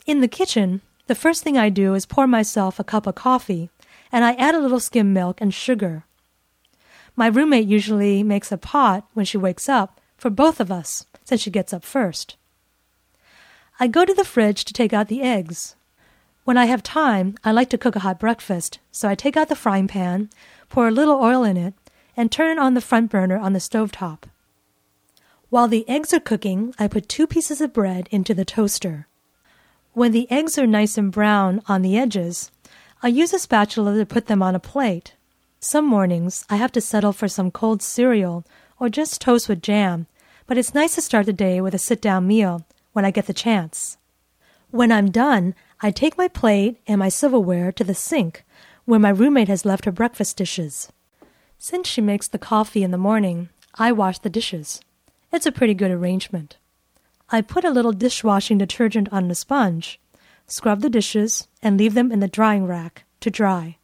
In the kitchen, the first thing I do is pour myself a cup of coffee, and I add a little skim milk and sugar. My roommate usually makes a pot when she wakes up for both of us, since she gets up first. I go to the fridge to take out the eggs. When I have time, I like to cook a hot breakfast, so I take out the frying pan, pour a little oil in it, and turn it on the front burner on the stovetop. While the eggs are cooking, I put 2 pieces of bread into the toaster. When the eggs are nice and brown on the edges, I use a spatula to put them on a plate. Some mornings, I have to settle for some cold cereal or just toast with jam, but it's nice to start the day with a sit-down meal when I get the chance. When I'm done, I take my plate and my silverware to the sink where my roommate has left her breakfast dishes. Since she makes the coffee in the morning, I wash the dishes. It's a pretty good arrangement. I put a little dishwashing detergent on the sponge, scrub the dishes, and leave them in the drying rack to dry.